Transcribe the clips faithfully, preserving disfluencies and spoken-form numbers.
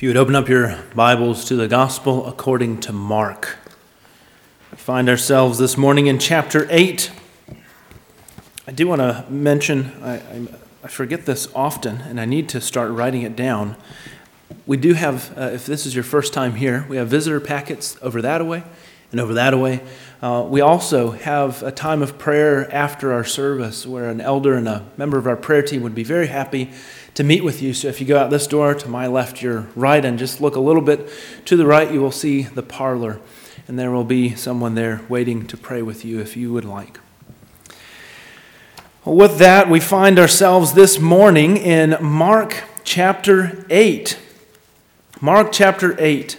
If you would open up your Bibles to the Gospel according to Mark. We find ourselves this morning in chapter eight. I do want to mention, I, I, I forget this often, and I need to start writing it down. We do have, uh, if this is your first time here, we have visitor packets over that way and over that way. Uh, we also have a time of prayer after our service where an elder and a member of our prayer team would be very happy to meet with you. So if you go out this door, to my left, your right, and just look a little bit to the right, you will see the parlor. And there will be someone there waiting to pray with you if you would like. Well, with that, we find ourselves this morning in Mark chapter eight. Mark chapter eight.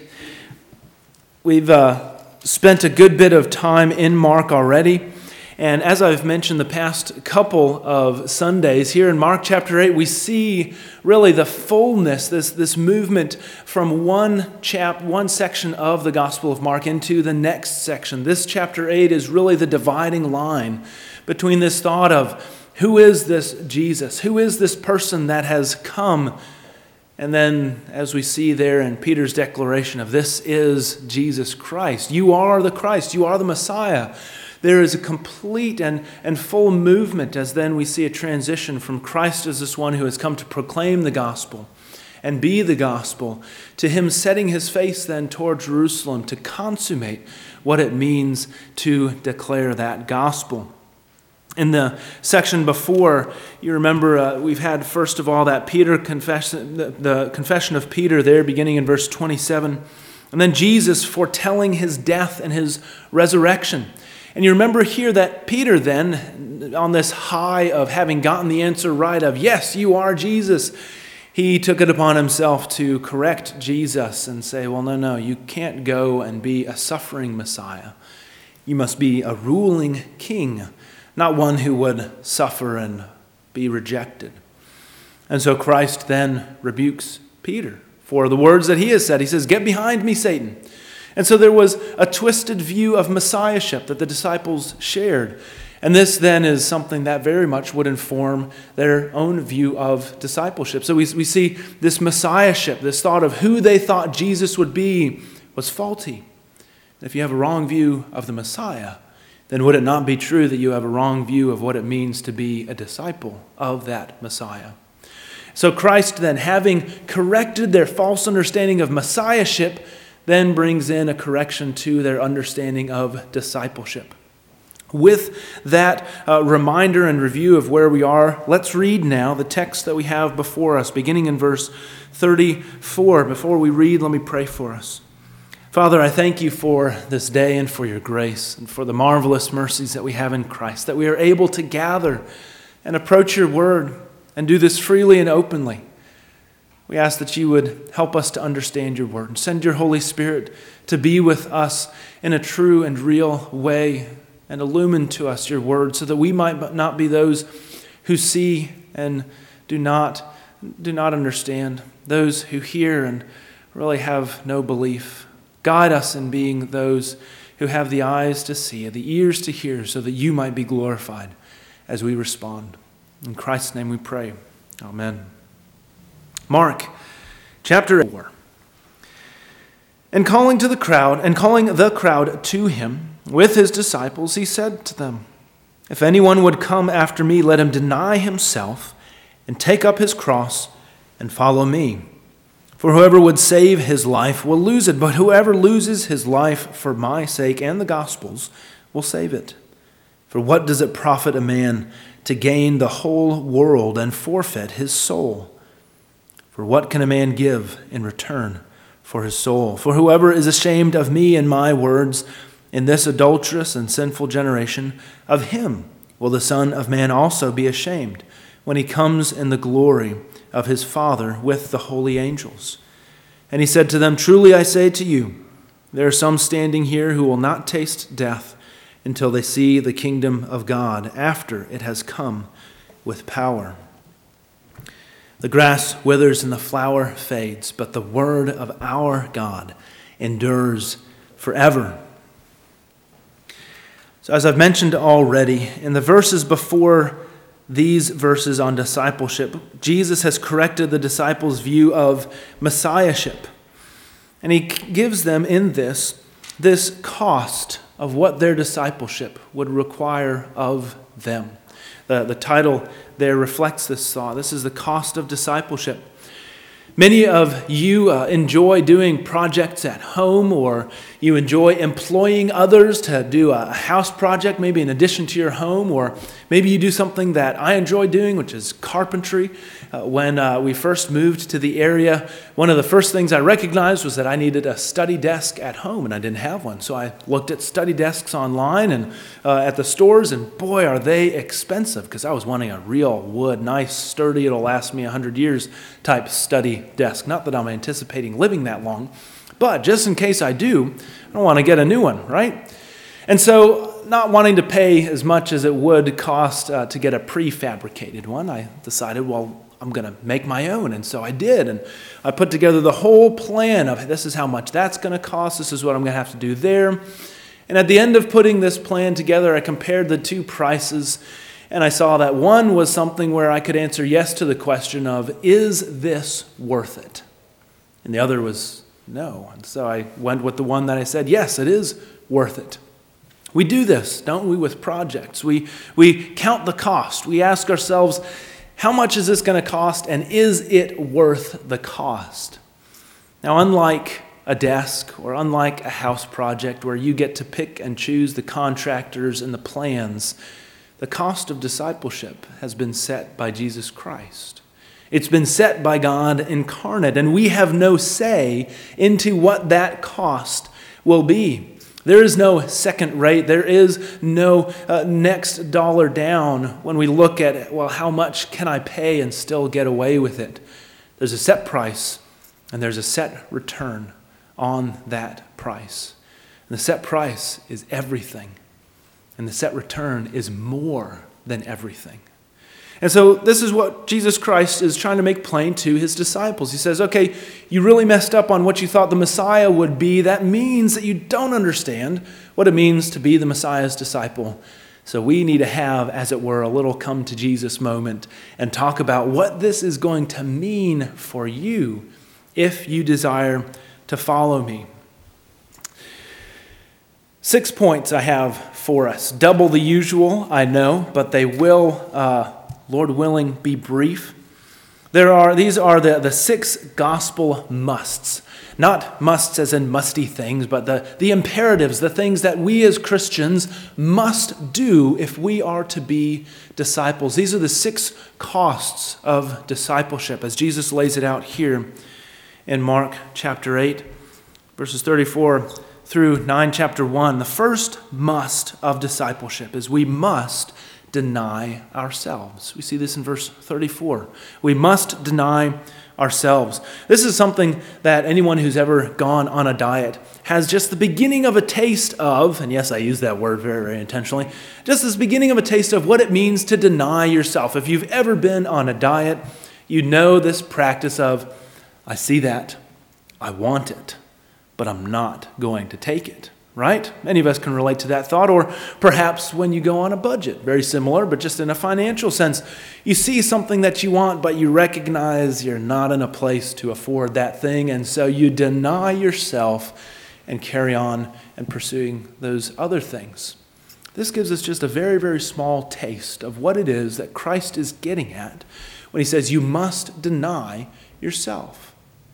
We've uh, spent a good bit of time in Mark already. And as I've mentioned the past couple of Sundays, here in Mark chapter eight, we see really the fullness, this, this movement from one chap, one section of the Gospel of Mark into the next section. This chapter eight is really the dividing line between this thought of who is this Jesus? Who is this person that has come? And then as we see there in Peter's declaration of this is Jesus Christ. You are the Christ. You are the Messiah. There is a complete and, and full movement as then we see a transition from Christ as this one who has come to proclaim the gospel and be the gospel to him setting his face then toward Jerusalem to consummate what it means to declare that gospel. In the section before, you remember uh, we've had first of all that Peter confession, the, the confession of Peter there beginning in verse twenty-seven, and then Jesus foretelling his death and his resurrection. And you remember here that Peter then, on this high of having gotten the answer right of, yes, you are Jesus, he took it upon himself to correct Jesus and say, well, no, no, you can't go and be a suffering Messiah. You must be a ruling king, not one who would suffer and be rejected. And so Christ then rebukes Peter for the words that he has said. He says, get behind me, Satan. And so there was a twisted view of messiahship that the disciples shared. And this then is something that very much would inform their own view of discipleship. So we, we see this messiahship, this thought of who they thought Jesus would be was faulty. And if you have a wrong view of the Messiah, then would it not be true that you have a wrong view of what it means to be a disciple of that Messiah? So Christ then, having corrected their false understanding of messiahship, then brings in a correction to their understanding of discipleship. With that uh, reminder and review of where we are, let's read now the text that we have before us, beginning in verse thirty-four. Before we read, let me pray for us. Father, I thank you for this day and for your grace and for the marvelous mercies that we have in Christ, that we are able to gather and approach your word and do this freely and openly. We ask that you would help us to understand your word and send your Holy Spirit to be with us in a true and real way and illumine to us your word so that we might not be those who see and do not, do not understand, those who hear and really have no belief. Guide us in being those who have the eyes to see, the ears to hear, so that you might be glorified as we respond. In Christ's name we pray. Amen. Mark chapter four. And calling to the crowd, and calling the crowd to him with his disciples, he said to them, if anyone would come after me, let him deny himself and take up his cross and follow me. For whoever would save his life will lose it, but whoever loses his life for my sake and the gospel's will save it. For what does it profit a man to gain the whole world and forfeit his soul? For what can a man give in return for his soul? For whoever is ashamed of me and my words in this adulterous and sinful generation, of him will the Son of Man also be ashamed when he comes in the glory of his Father with the holy angels. And he said to them, truly I say to you, there are some standing here who will not taste death until they see the kingdom of God after it has come with power. The grass withers and the flower fades, but the word of our God endures forever. So as I've mentioned already, in the verses before these verses on discipleship, Jesus has corrected the disciples' view of messiahship. And he gives them in this, this cost of what their discipleship would require of them. The, the title there reflects this thought. This is the cost of discipleship. Many of you uh, enjoy doing projects at home, or you enjoy employing others to do a house project, maybe in addition to your home, or maybe you do something that I enjoy doing, which is carpentry. Uh, when uh, we first moved to the area, one of the first things I recognized was that I needed a study desk at home, and I didn't have one. So I looked at study desks online and uh, at the stores, and boy, are they expensive, because I was wanting a real wood, nice, sturdy, it'll last me one hundred years type study desk. Not that I'm anticipating living that long, but just in case I do, I don't want to get a new one, right? And so, not wanting to pay as much as it would cost uh, to get a prefabricated one, I decided, well, I'm going to make my own. And so I did. And I put together the whole plan of this is how much that's going to cost. This is what I'm going to have to do there. And at the end of putting this plan together, I compared the two prices. And I saw that one was something where I could answer yes to the question of, is this worth it? And the other was no. And so I went with the one that I said, yes, it is worth it. We do this, don't we, with projects? We, we count the cost. We ask ourselves, how much is this going to cost, and is it worth the cost? Now, unlike a desk or unlike a house project where you get to pick and choose the contractors and the plans, the cost of discipleship has been set by Jesus Christ. It's been set by God incarnate, and we have no say into what that cost will be. There is no second rate. There is no uh, next dollar down when we look at, well, how much can I pay and still get away with it? There's a set price, and there's a set return on that price. And the set price is everything, and the set return is more than everything. And so this is what Jesus Christ is trying to make plain to his disciples. He says, okay, you really messed up on what you thought the Messiah would be. That means that you don't understand what it means to be the Messiah's disciple. So we need to have, as it were, a little come to Jesus moment and talk about what this is going to mean for you if you desire to follow me. Six points I have for us. Double the usual, I know, but they will uh, Lord willing, be brief. There are these are the, the six gospel musts. Not musts as in musty things, but the, the imperatives, the things that we as Christians must do if we are to be disciples. These are the six costs of discipleship, as Jesus lays it out here in Mark chapter eight, verses thirty-four through nine, chapter one. The first must of discipleship is we must deny ourselves. We see this in verse thirty-four. We must deny ourselves. This is something that anyone who's ever gone on a diet has just the beginning of a taste of, and yes, I use that word very, very intentionally, just this beginning of a taste of what it means to deny yourself. If you've ever been on a diet, you know this practice of, I see that, I want it, but I'm not going to take it. Right? Many of us can relate to that thought. Or perhaps when you go on a budget, very similar, but just in a financial sense. You see something that you want, but you recognize you're not in a place to afford that thing, and so you deny yourself and carry on and pursuing those other things. This gives us just a very, very small taste of what it is that Christ is getting at when he says you must deny yourself.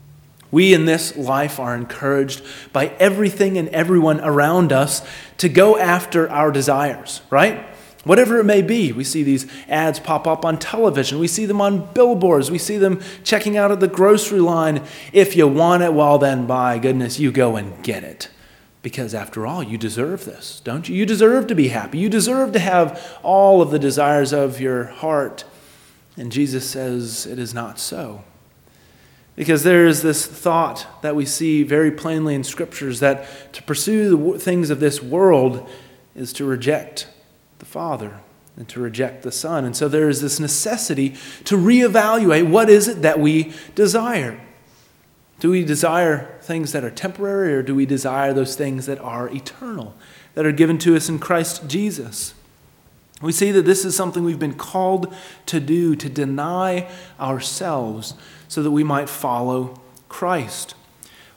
We in this life are encouraged by everything and everyone around us to go after our desires, right? Whatever it may be. We see these ads pop up on television. We see them on billboards. We see them checking out at the grocery line. If you want it, well then, by goodness, you go and get it. Because after all, you deserve this, don't you? You deserve to be happy. You deserve to have all of the desires of your heart. And Jesus says it is not so. Because there is this thought that we see very plainly in Scriptures that to pursue the things of this world is to reject the Father and to reject the Son. And so there is this necessity to reevaluate what is it that we desire. Do we desire things that are temporary, or do we desire those things that are eternal, that are given to us in Christ Jesus? We see that this is something we've been called to do, to deny ourselves so that we might follow Christ.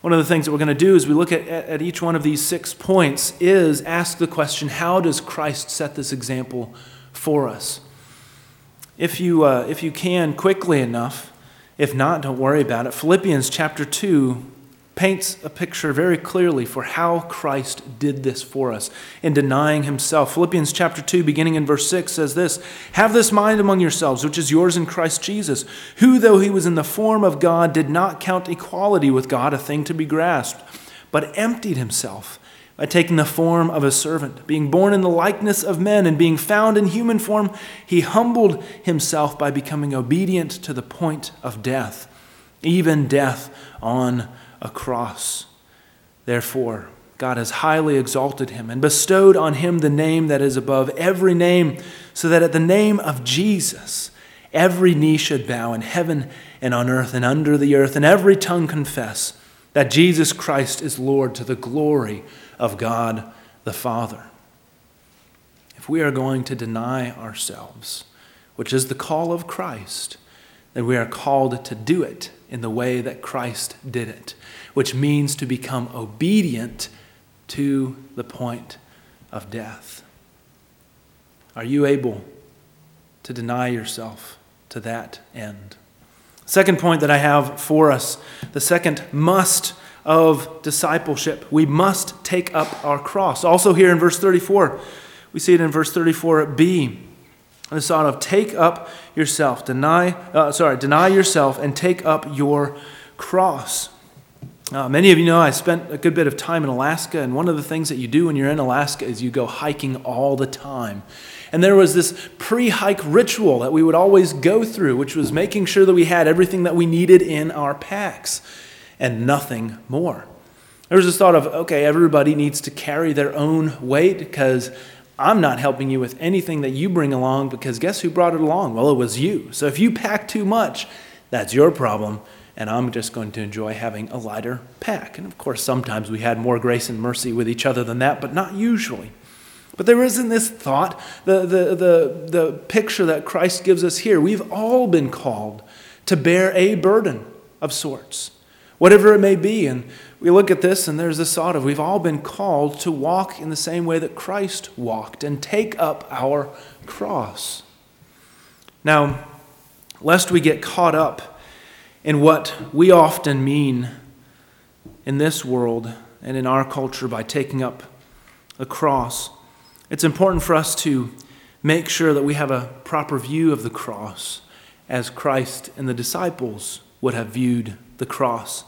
One of the things that we're going to do as we look at, at each one of these six points is ask the question, how does Christ set this example for us? If you, uh, if you can quickly enough, if not, don't worry about it. Philippians chapter two paints a picture very clearly for how Christ did this for us in denying himself. Philippians chapter two, beginning in verse six, says this, "Have this mind among yourselves, which is yours in Christ Jesus, who, though he was in the form of God, did not count equality with God a thing to be grasped, but emptied himself by taking the form of a servant. Being born in the likeness of men and being found in human form, he humbled himself by becoming obedient to the point of death, even death on a cross. Therefore, God has highly exalted him and bestowed on him the name that is above every name, so that at the name of Jesus, every knee should bow in heaven and on earth and under the earth, and every tongue confess that Jesus Christ is Lord, to the glory of God the Father." If we are going to deny ourselves, which is the call of Christ, then we are called to do it in the way that Christ did it, which means to become obedient to the point of death. Are you able to deny yourself to that end? Second point that I have for us, the second must of discipleship. We must take up our cross. Also here in verse thirty-four, we see it in verse thirty-four b. The thought of take up yourself, deny, uh, sorry, deny yourself and take up your cross. Uh, many of you know I spent a good bit of time in Alaska, and one of the things that you do when you're in Alaska is you go hiking all the time. And there was this pre-hike ritual that we would always go through, which was making sure that we had everything that we needed in our packs and nothing more. There was this thought of, okay, everybody needs to carry their own weight because I'm not helping you with anything that you bring along, because guess who brought it along? Well, it was you. So if you pack too much, that's your problem, and I'm just going to enjoy having a lighter pack. And of course, sometimes we had more grace and mercy with each other than that, but not usually. But there isn't this thought, the, the, the, the picture that Christ gives us here. We've all been called to bear a burden of sorts, whatever it may be. And we look at this and there's this thought of we've all been called to walk in the same way that Christ walked and take up our cross. Now, lest we get caught up in what we often mean in this world and in our culture by taking up a cross, it's important for us to make sure that we have a proper view of the cross as Christ and the disciples would have viewed the cross.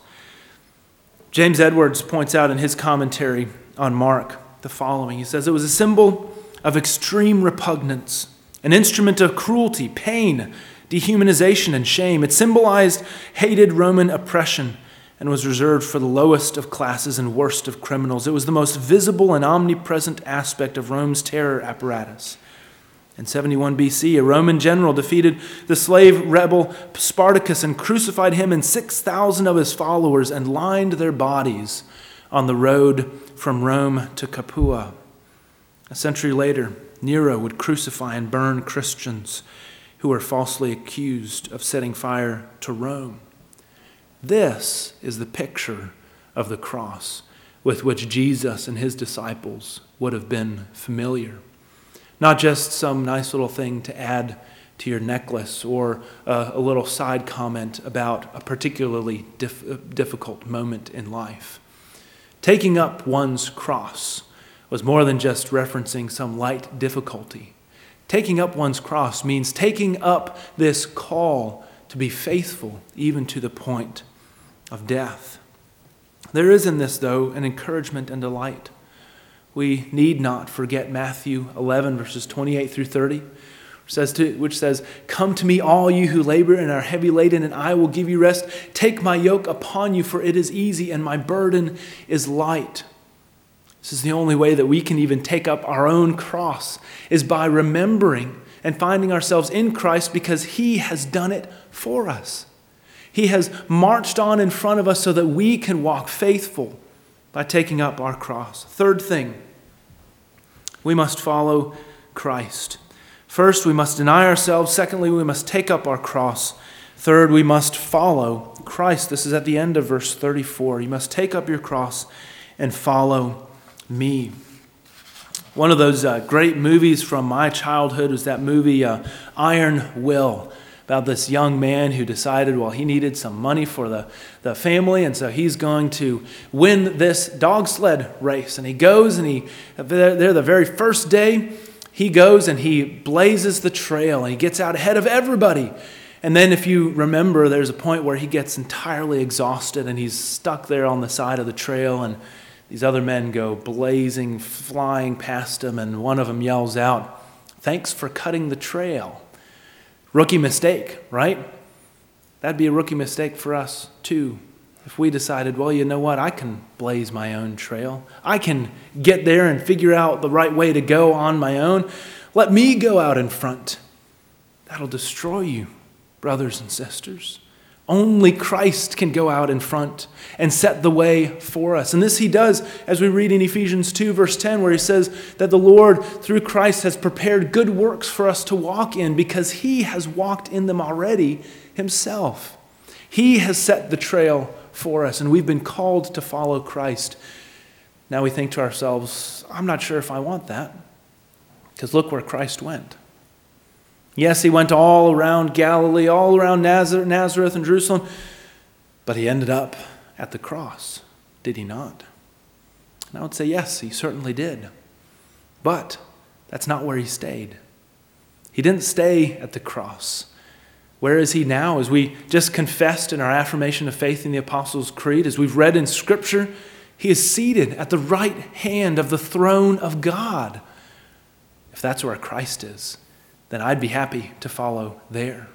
James Edwards points out in his commentary on Mark the following. He says, "It was a symbol of extreme repugnance, an instrument of cruelty, pain, dehumanization, and shame. It symbolized hated Roman oppression and was reserved for the lowest of classes and worst of criminals. It was the most visible and omnipresent aspect of Rome's terror apparatus. In seventy-one B C, a Roman general defeated the slave rebel Spartacus and crucified him and six thousand of his followers and lined their bodies on the road from Rome to Capua. A century later, Nero would crucify and burn Christians who were falsely accused of setting fire to Rome. This is the picture of the cross with which Jesus and his disciples would have been familiar. Not just some nice little thing to add to your necklace or a, a little side comment about a particularly dif- difficult moment in life. Taking up one's cross was more than just referencing some light difficulty. Taking up one's cross means taking up this call to be faithful even to the point of death. There is in this, though, an encouragement and delight. We need not forget Matthew eleven, verses twenty-eight through thirty, which says, to, which says, "Come to me, all you who labor and are heavy laden, and I will give you rest. Take my yoke upon you, for it is easy, and my burden is light." This is the only way that we can even take up our own cross, is by remembering and finding ourselves in Christ, because he has done it for us. He has marched on in front of us so that we can walk faithful by taking up our cross. Third thing, we must follow Christ. First, we must deny ourselves. Secondly, we must take up our cross. Third, we must follow Christ. This is at the end of verse thirty-four. You must take up your cross and follow me. One of those uh, great movies from my childhood was that movie uh, Iron Will, about this young man who decided, well, he needed some money for the, the family, and so he's going to win this dog sled race. And he goes, and he there the very first day, he goes and he blazes the trail, and he gets out ahead of everybody. And then if you remember, there's a point where he gets entirely exhausted, and he's stuck there on the side of the trail, and these other men go blazing, flying past him, and one of them yells out, "Thanks for cutting the trail." Rookie mistake, right? That'd be a rookie mistake for us too. If we decided, well, you know what, I can blaze my own trail. I can get there and figure out the right way to go on my own. Let me go out in front. That'll destroy you, brothers and sisters. Only Christ can go out in front and set the way for us. And this he does, as we read in Ephesians two, verse ten, where he says that the Lord, through Christ, has prepared good works for us to walk in because he has walked in them already himself. He has set the trail for us, and we've been called to follow Christ. Now we think to ourselves, I'm not sure if I want that, because look where Christ went. Yes, he went all around Galilee, all around Nazareth and Jerusalem, but he ended up at the cross, did he not? And I would say, yes, he certainly did. But that's not where he stayed. He didn't stay at the cross. Where is he now? As we just confessed in our affirmation of faith in the Apostles' Creed, as we've read in Scripture, he is seated at the right hand of the throne of God. If that's where Christ is, then I'd be happy to follow there.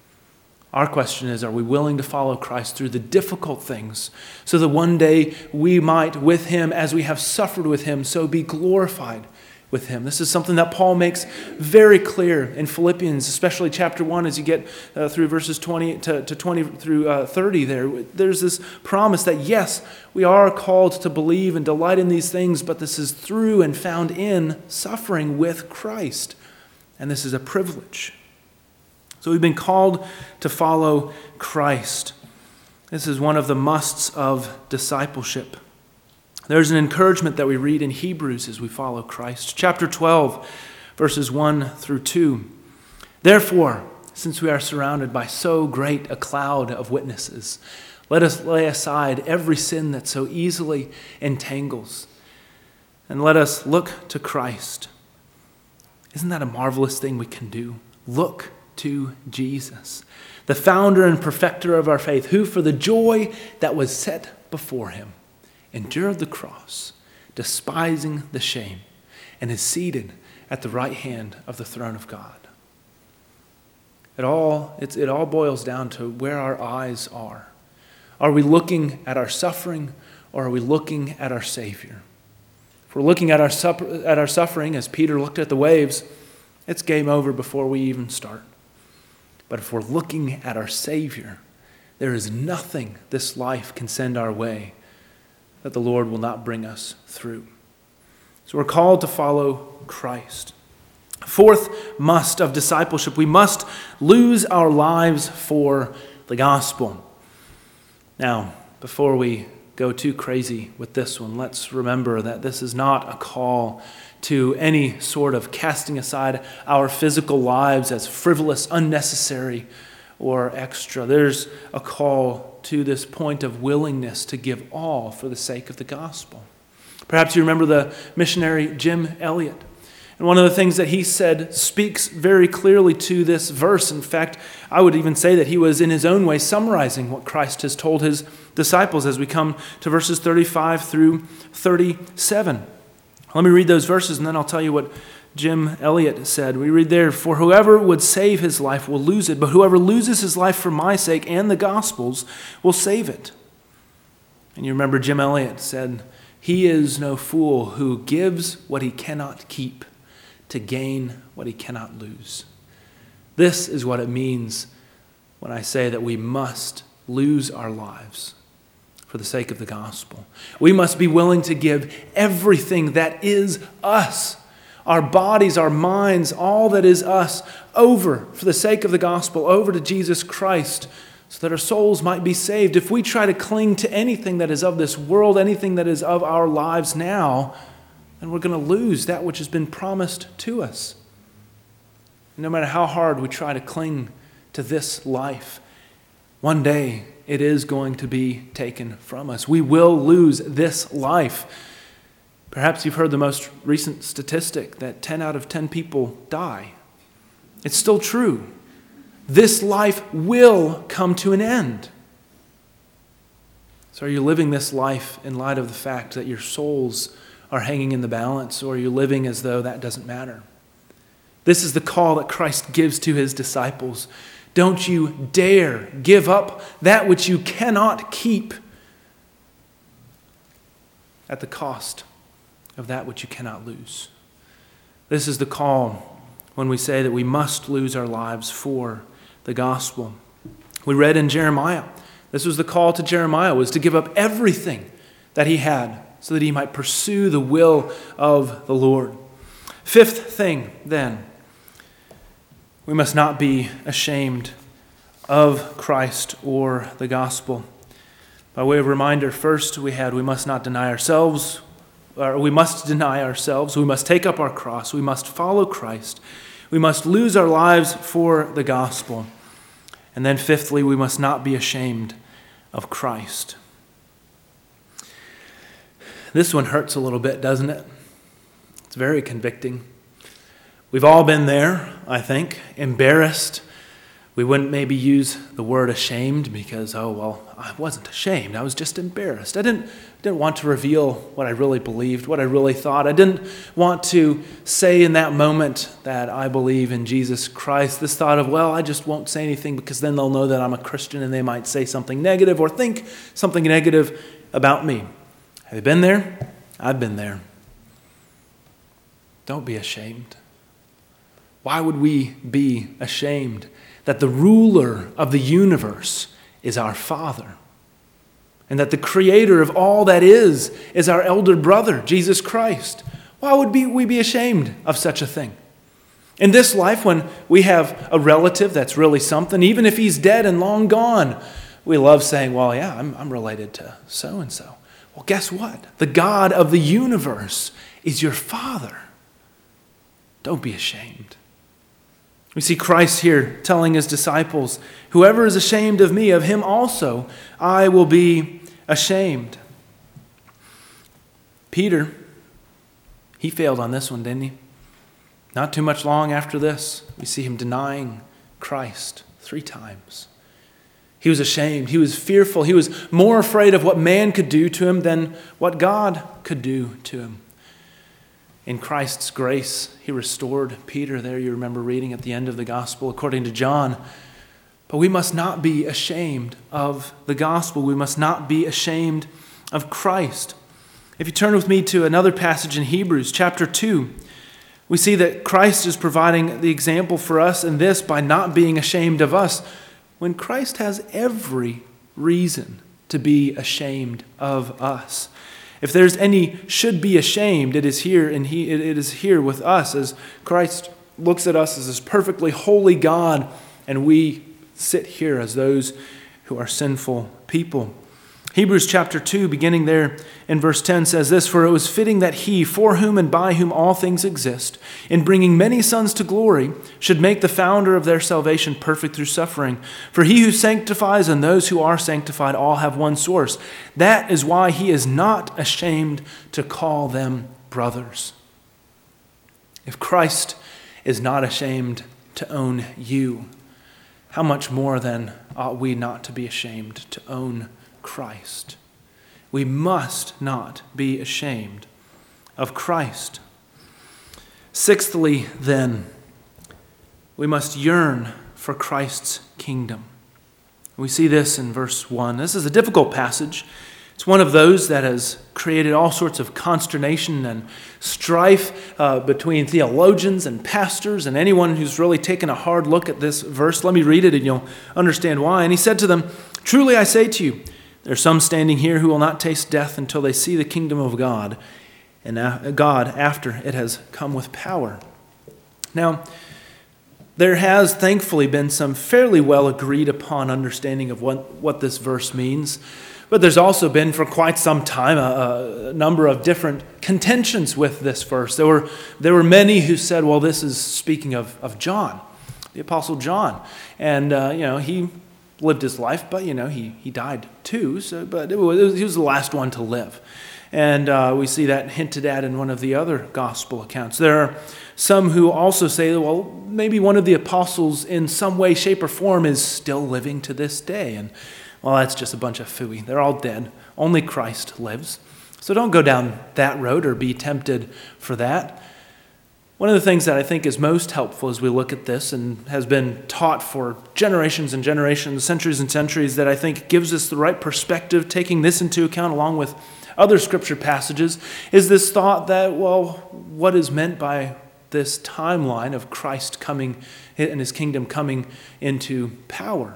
Our question is, are we willing to follow Christ through the difficult things so that one day we might with him, as we have suffered with him, so be glorified with him? This is something that Paul makes very clear in Philippians, especially chapter one, as you get uh, through verses twenty to, to twenty through uh, thirty there. There's this promise that yes, we are called to believe and delight in these things, but this is through and found in suffering with Christ. And this is a privilege. So we've been called to follow Christ. This is one of the musts of discipleship. There's an encouragement that we read in Hebrews as we follow Christ. Chapter twelve, verses one through two. Therefore, since we are surrounded by so great a cloud of witnesses, let us lay aside every sin that so easily entangles, and let us look to Christ. Isn't that a marvelous thing we can do? Look to Jesus, the founder and perfecter of our faith, who for the joy that was set before him endured the cross, despising the shame, and is seated at the right hand of the throne of God. It all, it's, it all boils down to where our eyes are. Are we looking at our suffering, or are we looking at our Savior? If we're looking at our, supper, at our suffering as Peter looked at the waves, it's game over before we even start. But if we're looking at our Savior, there is nothing this life can send our way that the Lord will not bring us through. So we're called to follow Christ. Fourth must of discipleship, we must lose our lives for the gospel. Now, before we go too crazy with this one, let's remember that this is not a call to any sort of casting aside our physical lives as frivolous, unnecessary, or extra. There's a call to this point of willingness to give all for the sake of the gospel. Perhaps you remember the missionary Jim Elliot. And one of the things that he said speaks very clearly to this verse. In fact, I would even say that he was in his own way summarizing what Christ has told his disciples as we come to verses thirty-five through thirty-seven. Let me read those verses and then I'll tell you what Jim Elliot said. We read there, "For whoever would save his life will lose it, but whoever loses his life for my sake and the gospel's will save it." And you remember Jim Elliot said, "He is no fool who gives what he cannot keep to gain what he cannot lose." This is what it means when I say that we must lose our lives for the sake of the gospel. We must be willing to give everything that is us, our bodies, our minds, all that is us, over for the sake of the gospel, over to Jesus Christ, so that our souls might be saved. If we try to cling to anything that is of this world, anything that is of our lives now, then we're going to lose that which has been promised to us. No matter how hard we try to cling to this life, one day it is going to be taken from us. We will lose this life. Perhaps you've heard the most recent statistic that ten out of ten people die. It's still true. This life will come to an end. So are you living this life in light of the fact that your souls are hanging in the balance, or are you living as though that doesn't matter? This is the call that Christ gives to his disciples. Don't you dare give up that which you cannot keep at the cost of that which you cannot lose. This is the call when we say that we must lose our lives for the gospel. We read in Jeremiah, this was the call to Jeremiah, was to give up everything that he had so that he might pursue the will of the Lord. Fifth thing, then, we must not be ashamed of Christ or the gospel. By way of reminder, first we had we must not deny ourselves, or we must deny ourselves, we must take up our cross, we must follow Christ, we must lose our lives for the gospel. And then fifthly, we must not be ashamed of Christ. This one hurts a little bit, doesn't it? It's very convicting. We've all been there, I think, embarrassed. We wouldn't maybe use the word ashamed because, oh, well, I wasn't ashamed. I was just embarrassed. I didn't, didn't want to reveal what I really believed, what I really thought. I didn't want to say in that moment that I believe in Jesus Christ. This thought of, well, I just won't say anything because then they'll know that I'm a Christian and they might say something negative or think something negative about me. Have you been there? I've been there. Don't be ashamed. Why would we be ashamed that the ruler of the universe is our Father, and that the creator of all that is is our elder brother, Jesus Christ? Why would we be ashamed of such a thing? In this life, when we have a relative that's really something, even if he's dead and long gone, we love saying, well, yeah, I'm, I'm related to so-and-so. Well, guess what? The God of the universe is your Father. Don't be ashamed. We see Christ here telling his disciples, whoever is ashamed of me, of him also I will be ashamed. Peter, he failed on this one, didn't he? Not too much long after this, we see him denying Christ three times. He was ashamed. He was fearful. He was more afraid of what man could do to him than what God could do to him. In Christ's grace, he restored Peter. There you remember reading at the end of the gospel according to John. But we must not be ashamed of the gospel. We must not be ashamed of Christ. If you turn with me to another passage in Hebrews chapter two, we see that Christ is providing the example for us in this by not being ashamed of us, when Christ has every reason to be ashamed of us. If there's any should be ashamed, it is here, and he it is here with us as Christ looks at us as this perfectly holy God, and we sit here as those who are sinful people. Hebrews chapter two, beginning there in verse ten, says this, "For it was fitting that he, for whom and by whom all things exist, in bringing many sons to glory, should make the founder of their salvation perfect through suffering. For he who sanctifies and those who are sanctified all have one source. That is why he is not ashamed to call them brothers." If Christ is not ashamed to own you, how much more then ought we not to be ashamed to own Christ? We must not be ashamed of Christ. Sixthly, then, we must yearn for Christ's kingdom. We see this in verse one. This is a difficult passage. It's one of those that has created all sorts of consternation and strife uh, between theologians and pastors and anyone who's really taken a hard look at this verse. Let me read it and you'll understand why. And he said to them, "Truly I say to you, there are some standing here who will not taste death until they see the kingdom of God and God after it has come with power. Now, there has thankfully been some fairly well agreed upon understanding of what, what this verse means, but there's also been for quite some time a, a number of different contentions with this verse. There were, there were many who said, well, this is speaking of, of John, the Apostle John, and uh, you know, he lived his life, but you know, he, he died too, so, but it was, it was, he was the last one to live. And uh, we see that hinted at in one of the other gospel accounts. There are some who also say, well, maybe one of the apostles in some way, shape, or form is still living to this day. And, well, that's just a bunch of phooey. They're all dead. Only Christ lives. So don't go down that road or be tempted for that. One of the things that I think is most helpful as we look at this and has been taught for generations and generations, centuries and centuries, that I think gives us the right perspective, taking this into account along with other scripture passages, is this thought that, well, what is meant by this timeline of Christ coming and his kingdom coming into power?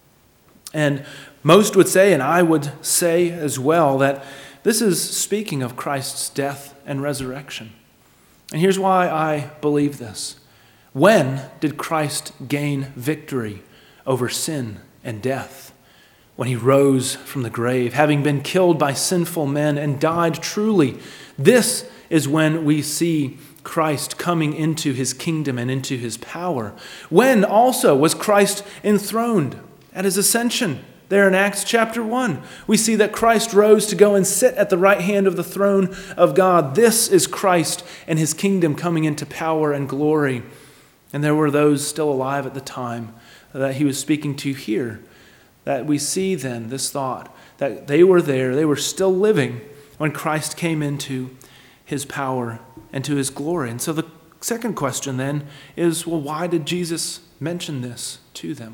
And most would say, and I would say as well, that this is speaking of Christ's death and resurrection. And here's why I believe this. When did Christ gain victory over sin and death? When he rose from the grave, having been killed by sinful men and died truly. This is when we see Christ coming into his kingdom and into his power. When also was Christ enthroned at his ascension? There in Acts chapter one, we see that Christ rose to go and sit at the right hand of the throne of God. This is Christ and his kingdom coming into power and glory. And there were those still alive at the time that he was speaking to here, that we see then this thought that they were there, they were still living when Christ came into his power and to his glory. And so the second question then is, well, why did Jesus mention this to them?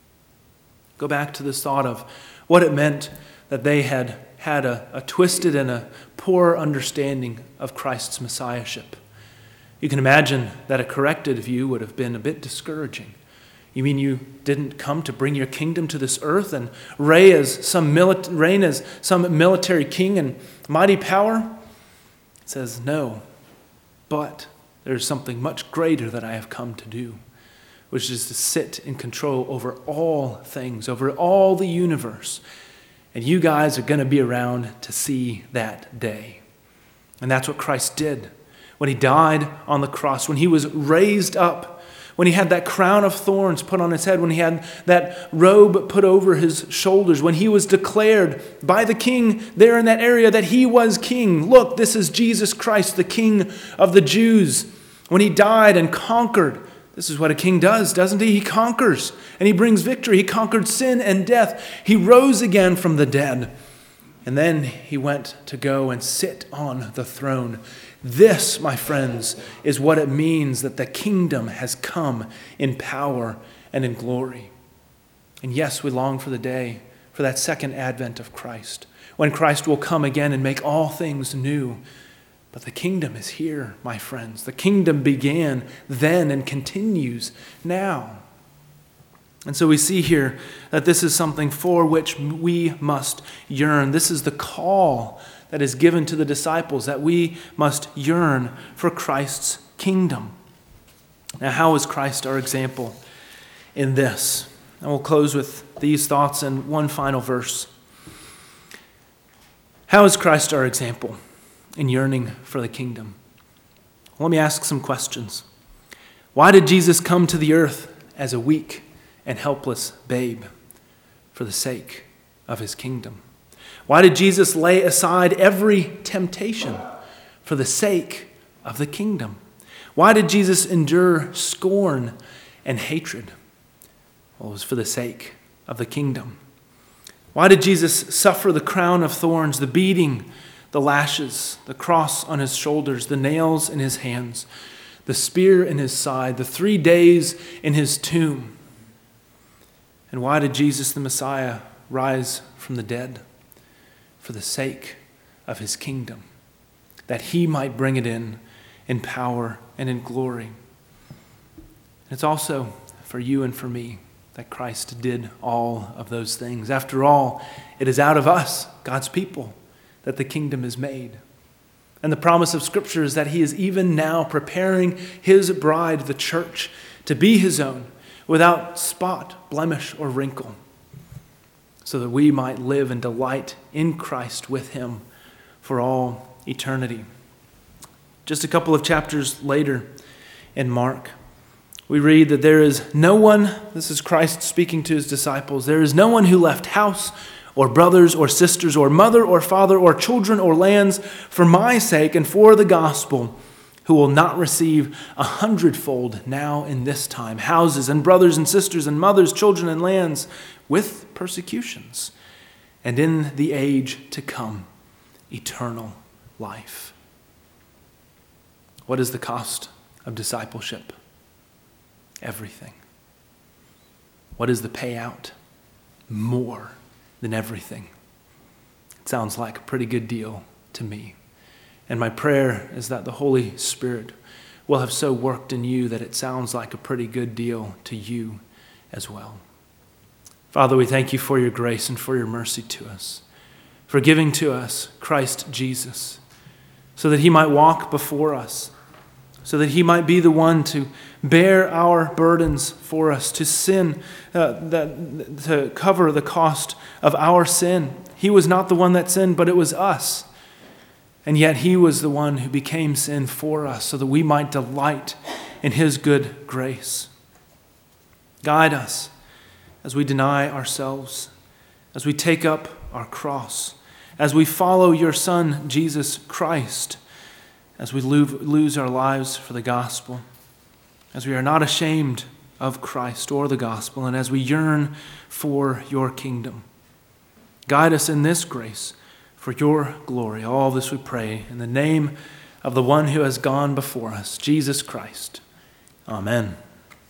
Go back to this thought of what it meant that they had had a, a twisted and a poor understanding of Christ's messiahship. You can imagine that a corrected view would have been a bit discouraging. You mean you didn't come to bring your kingdom to this earth and reign as some, mili- reign as some military king and mighty power? It says, no, but there's something much greater that I have come to do, which is to sit in control over all things, over all the universe. And you guys are going to be around to see that day. And that's what Christ did when he died on the cross, when he was raised up, when he had that crown of thorns put on his head, when he had that robe put over his shoulders, when he was declared by the king there in that area that he was king. Look, this is Jesus Christ, the King of the Jews. When he died and conquered, this is what a king does, doesn't he? He conquers and he brings victory. He conquered sin and death. He rose again from the dead. And then he went to go and sit on the throne. This, my friends, is what it means that the kingdom has come in power and in glory. And yes, we long for the day, for that second advent of Christ, when Christ will come again and make all things new. But the kingdom is here, my friends. The kingdom began then and continues now. And so we see here that this is something for which we must yearn. This is the call that is given to the disciples, that we must yearn for Christ's kingdom. Now, how is Christ our example in this? And we'll close with these thoughts and one final verse. How is Christ our example in yearning for the kingdom? Let me ask some questions. Why did Jesus come to the earth as a weak and helpless babe? For the sake of his kingdom. Why did Jesus lay aside every temptation? For the sake of the kingdom. Why did Jesus endure scorn and hatred? Well, it was for the sake of the kingdom. Why did Jesus suffer the crown of thorns, the beating, the lashes, the cross on his shoulders, the nails in his hands, the spear in his side, the three days in his tomb? And why did Jesus the Messiah rise from the dead? For the sake of his kingdom, that he might bring it in in power and in glory. It's also for you and for me that Christ did all of those things. After all, it is out of us, God's people, that the kingdom is made. And the promise of Scripture is that he is even now preparing his bride, the church, to be his own, without spot, blemish, or wrinkle, so that we might live and delight in Christ with him for all eternity. Just a couple of chapters later in Mark, we read that there is no one, this is Christ speaking to his disciples, there is no one who left house or brothers or sisters or mother or father or children or lands for my sake and for the gospel, who will not receive a hundredfold now in this time, houses and brothers and sisters and mothers, children and lands, with persecutions, and in the age to come, eternal life. What is the cost of discipleship? Everything. What is the payout? More than everything. It sounds like a pretty good deal to me. And my prayer is that the Holy Spirit will have so worked in you that it sounds like a pretty good deal to you as well. Father, we thank you for your grace and for your mercy to us, for giving to us Christ Jesus, so that he might walk before us, so that he might be the one to bear our burdens for us, to sin, uh, that, to cover the cost of our sin. He was not the one that sinned, but it was us. And yet he was the one who became sin for us, so that we might delight in his good grace. Guide us as we deny ourselves, as we take up our cross, as we follow your Son, Jesus Christ, as we lose our lives for the gospel, as we are not ashamed of Christ or the gospel, and as we yearn for your kingdom. Guide us in this grace for your glory. All this we pray in the name of the one who has gone before us, Jesus Christ. Amen.